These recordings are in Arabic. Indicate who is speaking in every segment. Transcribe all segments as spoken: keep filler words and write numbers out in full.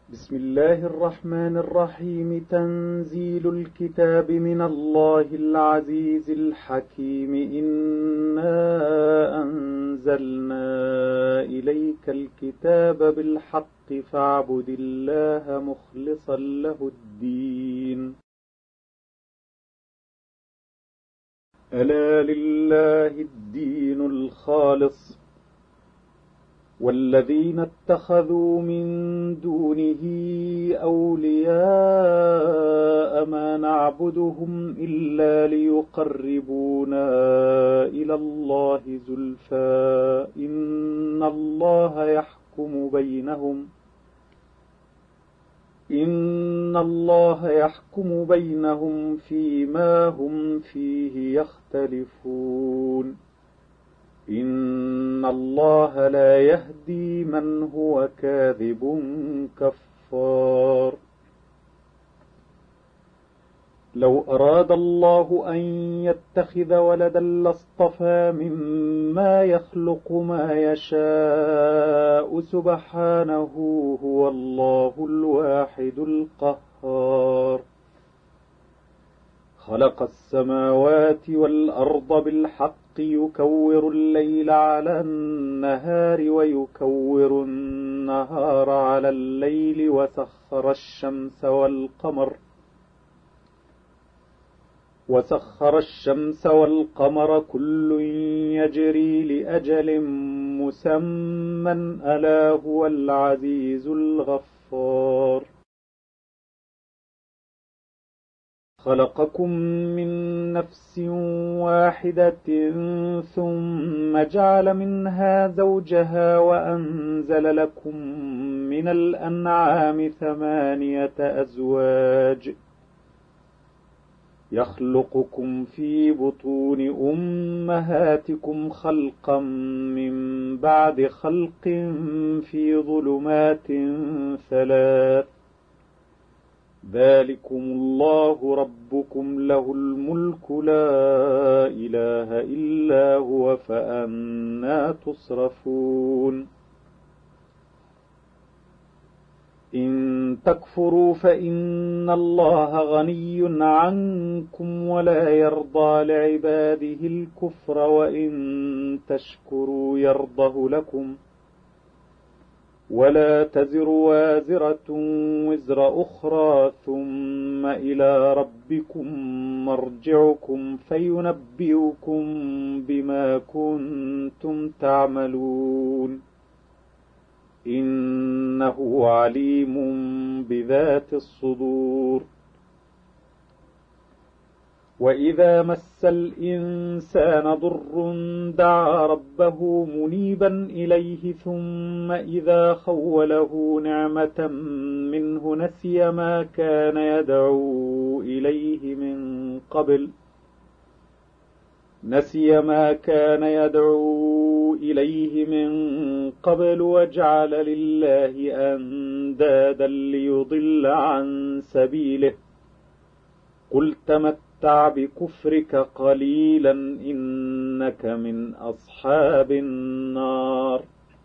Speaker 1: بسم الله الرحمن الرحيم. تنزيل الكتاب من الله العزيز الحكيم. إنا أنزلنا إليك الكتاب بالحق فاعبد الله مخلصا له الدين. ألا لله الدين الخالص والذين اتخذوا من دونه أولياء ما نعبدهم إلا ليقربونا إلى الله زلفى إن الله يحكم بينهم إن الله يحكم بينهم فيما هم فيه يختلفون. إن الله لا يهدي من هو كاذب كفار. لو أراد الله أن يتخذ ولدا لاصطفى مما يخلق ما يشاء سبحانه هو الله الواحد القهار. خلق السماوات والأرض بالحق يكور الليل على النهار ويكور النهار على الليل وسخر الشمس والقمر وسخر الشمس والقمر كل يجري لأجل مسمى ألا هو العزيز الغفار. خلقكم من نفس واحدة ثم جعل منها زوجها وأنزل لكم من الأنعام ثمانية أزواج يخلقكم في بطون أمهاتكم خلقا من بعد خلق في ظلمات ثلاث ذلكم الله ربكم له الملك لا إله إلا هو فأنى تصرفون. إن تكفروا فإن الله غني عنكم ولا يرضى لعباده الكفر وإن تشكروا يرضه لكم ولا تزر وازرة وزر أخرى ثم إلى ربكم مرجعكم فينبئكم بما كنتم تعملون إنه عليم بذات الصدور. وإذا مس الإنسان ضر دعا ربه منيبا إليه ثم إذا خوله نعمة منه نسي ما كان يدعو إليه من قبل نسي ما كان يدعو إليه من قبل وجعل لله أندادا ليضل عن سبيله قل تمتع بكفرك قليلا إنك من أصحاب النار.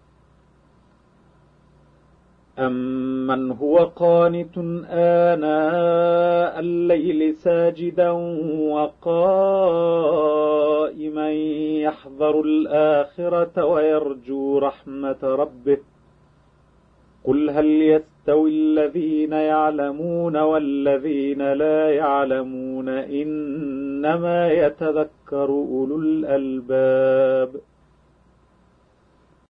Speaker 1: أمن هو قانت آناء الليل ساجدا وقائما يحذر الآخرة ويرجو رحمة ربه قل هل يستوي الذين يعلمون والذين لا يعلمون إنما يتذكر أولو الألباب.